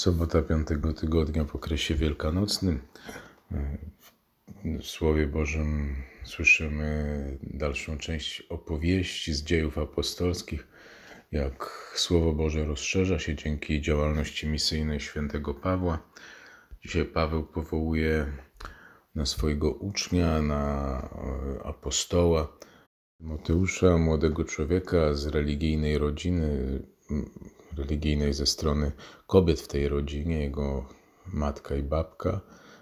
Sobota 5 tygodnia w okresie wielkanocnym. W Słowie Bożym słyszymy dalszą część opowieści z dziejów apostolskich, jak Słowo Boże rozszerza się dzięki działalności misyjnej świętego Pawła. Dzisiaj Paweł powołuje na swojego ucznia, na apostoła Tymoteusza, młodego człowieka z religijnej rodziny, religijnej ze strony kobiet w tej rodzinie. Jego matka i babka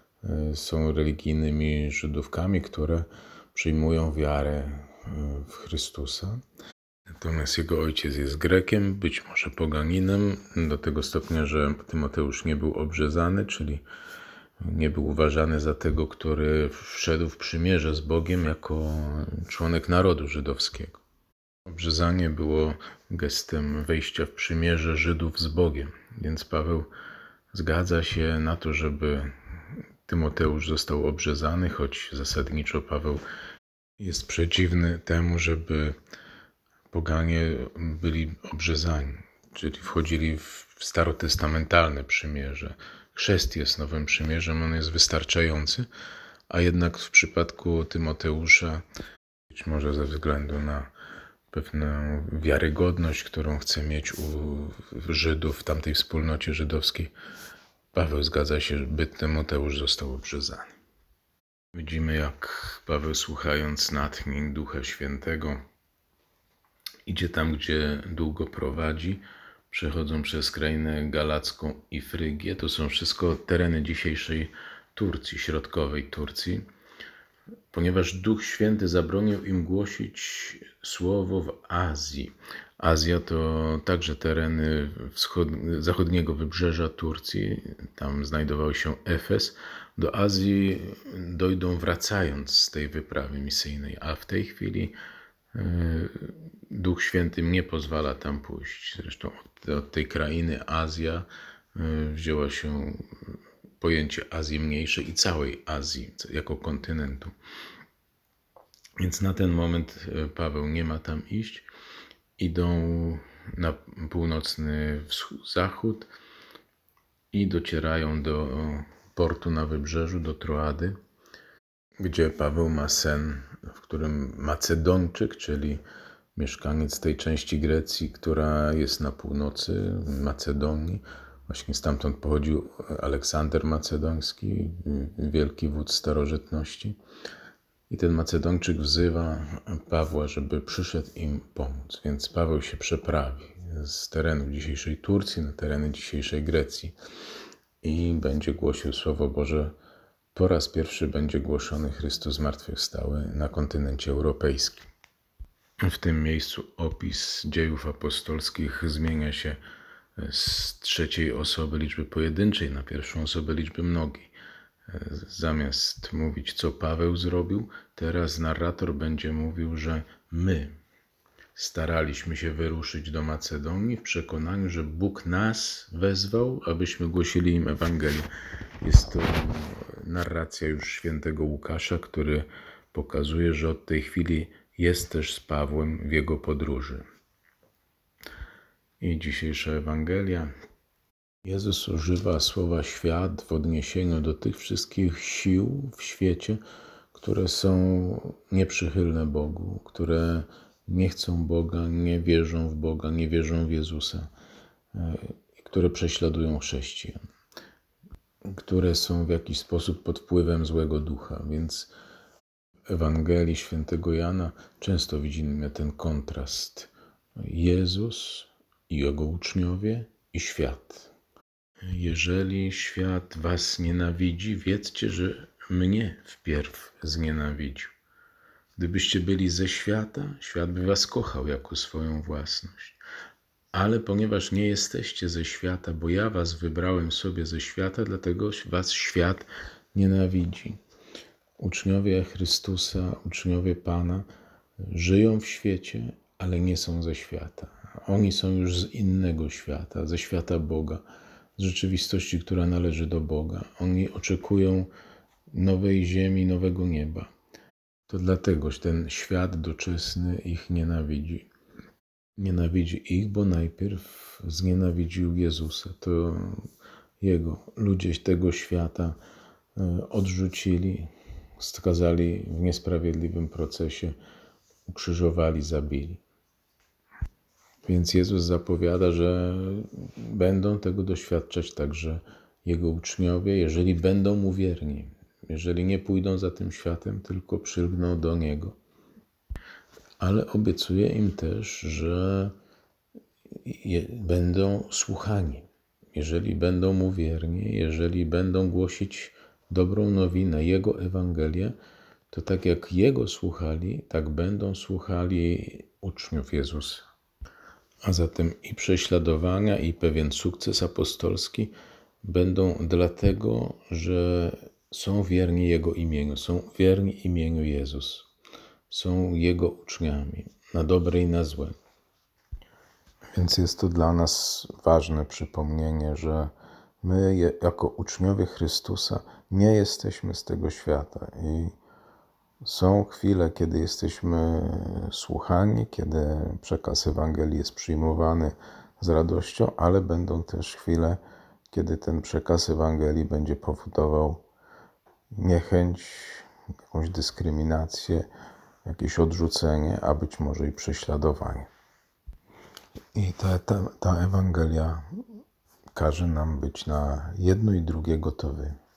są religijnymi Żydówkami, które przyjmują wiarę w Chrystusa. Natomiast jego ojciec jest Grekiem, być może poganinem, do tego stopnia, że Tymoteusz nie był obrzezany, czyli nie był uważany za tego, który wszedł w przymierze z Bogiem jako członek narodu żydowskiego. Obrzezanie było gestem wejścia w przymierze Żydów z Bogiem, więc Paweł zgadza się na to, żeby Tymoteusz został obrzezany, choć zasadniczo Paweł jest przeciwny temu, żeby poganie byli obrzezani, czyli wchodzili w starotestamentalne przymierze. Chrzest jest nowym przymierzem, on jest wystarczający, a jednak w przypadku Tymoteusza, być może ze względu na pewną wiarygodność, którą chce mieć u Żydów w tamtej wspólnocie żydowskiej, Paweł zgadza się, by Tymoteusz został obrzezany. Widzimy, jak Paweł, słuchając natchnień Ducha Świętego, idzie tam, gdzie długo prowadzi. Przechodzą przez krainę galacką i Frygię. To są wszystko tereny dzisiejszej Turcji, środkowej Turcji. Ponieważ Duch Święty zabronił im głosić słowo w Azji. Azja to także tereny zachodniego wybrzeża Turcji. Tam znajdował się Efes. Do Azji dojdą wracając z tej wyprawy misyjnej, a w tej chwili Duch Święty nie pozwala tam pójść. Zresztą od tej krainy Azja wzięło się pojęcie Azji Mniejszej i całej Azji jako kontynentu. Więc na ten moment Paweł nie ma tam iść. Idą na północny zachód i docierają do portu na wybrzeżu, do Troady, gdzie Paweł ma sen, w którym Macedończyk, czyli mieszkaniec tej części Grecji, która jest na północy Macedonii, właśnie stamtąd pochodził Aleksander Macedoński, wielki wódz starożytności. I ten Macedończyk wzywa Pawła, żeby przyszedł im pomóc. Więc Paweł się przeprawi z terenów dzisiejszej Turcji na tereny dzisiejszej Grecji i będzie głosił Słowo Boże. Po raz pierwszy będzie głoszony Chrystus zmartwychwstały na kontynencie europejskim. W tym miejscu opis dziejów apostolskich zmienia się z trzeciej osoby liczby pojedynczej na pierwszą osobę liczby mnogiej. Zamiast mówić, co Paweł zrobił, teraz narrator będzie mówił, że my staraliśmy się wyruszyć do Macedonii w przekonaniu, że Bóg nas wezwał, abyśmy głosili im Ewangelię. Jest to narracja już świętego Łukasza, który pokazuje, że od tej chwili jest też z Pawłem w jego podróży. I dzisiejsza Ewangelia. Jezus używa słowa świat w odniesieniu do tych wszystkich sił w świecie, które są nieprzychylne Bogu, które nie chcą Boga, nie wierzą w Boga, nie wierzą w Jezusa, które prześladują chrześcijan, które są w jakiś sposób pod wpływem złego ducha. Więc w Ewangelii świętego Jana często widzimy ten kontrast. Jezus i Jego uczniowie i świat. Jeżeli świat was nienawidzi, wiedzcie, że mnie wpierw znienawidził. Gdybyście byli ze świata, świat by was kochał jako swoją własność. Ale ponieważ nie jesteście ze świata, bo ja was wybrałem sobie ze świata, dlatego was świat nienawidzi. Uczniowie Chrystusa, uczniowie Pana żyją w świecie, ale nie są ze świata. Oni są już z innego świata, ze świata Boga, z rzeczywistości, która należy do Boga. Oni oczekują nowej ziemi, nowego nieba. To dlatego ten świat doczesny ich nienawidzi. Nienawidzi ich, bo najpierw znienawidził Jezusa. To Jego ludzie tego świata odrzucili, skazali w niesprawiedliwym procesie, ukrzyżowali, zabili. Więc Jezus zapowiada, że będą tego doświadczać także Jego uczniowie, jeżeli będą Mu wierni, jeżeli nie pójdą za tym światem, tylko przylgną do Niego. Ale obiecuje im też, że będą słuchani. Jeżeli będą Mu wierni, jeżeli będą głosić dobrą nowinę, Jego Ewangelię, to tak jak Jego słuchali, tak będą słuchali uczniów Jezusa. A zatem i prześladowania, i pewien sukces apostolski będą dlatego, że są wierni Jego imieniu, są wierni imieniu Jezus, są Jego uczniami, na dobre i na złe. Więc jest to dla nas ważne przypomnienie, że my jako uczniowie Chrystusa nie jesteśmy z tego świata i są chwile, kiedy jesteśmy słuchani, kiedy przekaz Ewangelii jest przyjmowany z radością, ale będą też chwile, kiedy ten przekaz Ewangelii będzie powodował niechęć, jakąś dyskryminację, jakieś odrzucenie, a być może i prześladowanie. I ta Ewangelia każe nam być na jedno i drugie gotowy.